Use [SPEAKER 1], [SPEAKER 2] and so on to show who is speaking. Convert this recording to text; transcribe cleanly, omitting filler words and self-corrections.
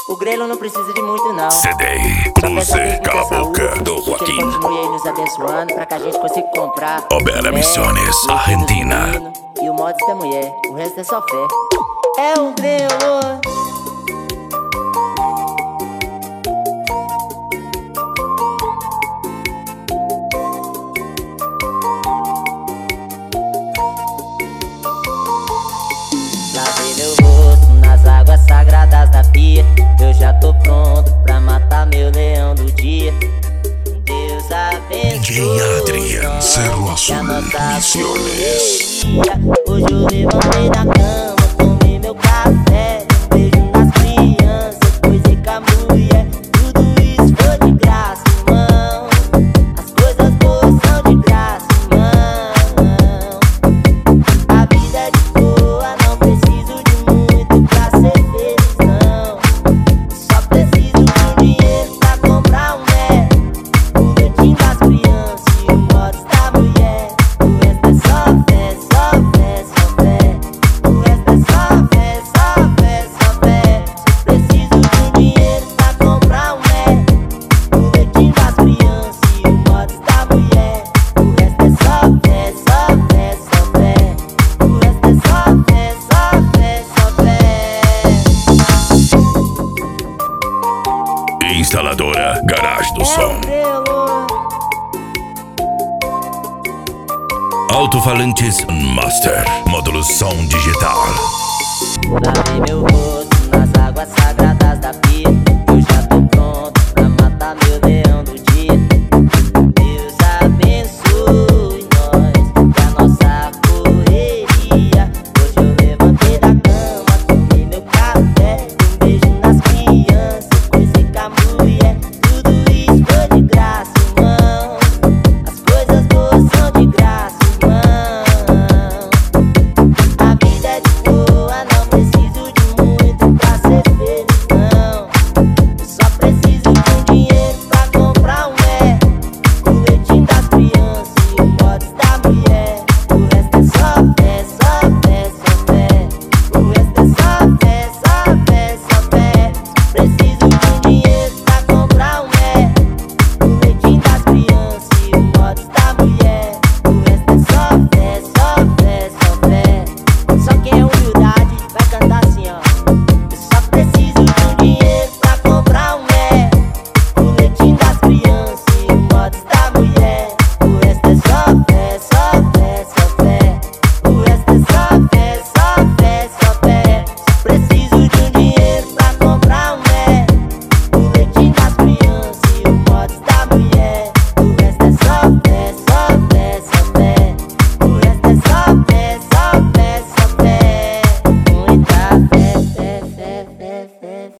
[SPEAKER 1] O grelo não precisa de muito não.
[SPEAKER 2] CD, Cruze, Cala a Boca, do
[SPEAKER 1] Que ele
[SPEAKER 2] Joaquim.
[SPEAKER 1] continue aí nos abençoando pra que a gente consiga comprar
[SPEAKER 2] Obera Misiones,
[SPEAKER 1] o
[SPEAKER 2] Argentina.
[SPEAKER 1] menino e o mods da mulher, o resto é só fé. É o grelo. Lavei meu rosto nas águas sagradas da pia. Eu já tô pronto pra matar meu leão do dia. Deus abençoe.
[SPEAKER 2] DJ Adrian, Cerro Azul, Misiones.
[SPEAKER 1] Hoje eu levantei da cama, tomei meu café, um beijo nas crianças, coisei com a mulher. Tudo isso foi de graça, irmão. As coisas boas são de graça, irmão. A vida é de boa, não preciso de muito pra ser feliz, não. Só preciso de dinheiro pra comprar um Mac, o leitinho das crianças e o mods da mulher. O resto é só fé, só fé, só fé. O resto é só fé, só fé, só fé. Só preciso de dinheiro pra comprar um Mac, o leitinho das crianças e o mods da mulher. O resto é só fé, só fé, só fé. O resto é só fé, só fé, só fé.
[SPEAKER 2] Instaladora Garage do Som. Alto-falantes Master, módulo som digital.
[SPEAKER 1] Lavei meu rosto nas águas sagradas.